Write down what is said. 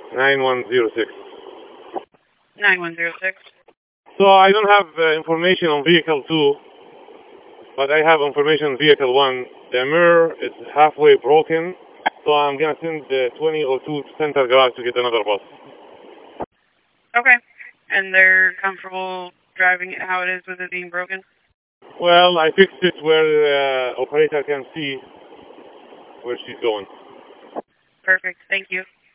9106. 9106. So I don't have information on vehicle 2, but I have information on vehicle 1. The mirror is halfway broken, so I'm going to send 2002 to Center Garage to get another bus. Okay. And they're comfortable driving it how it is with it being broken? Well, I fixed it where the operator can see where she's going. Perfect. Thank you.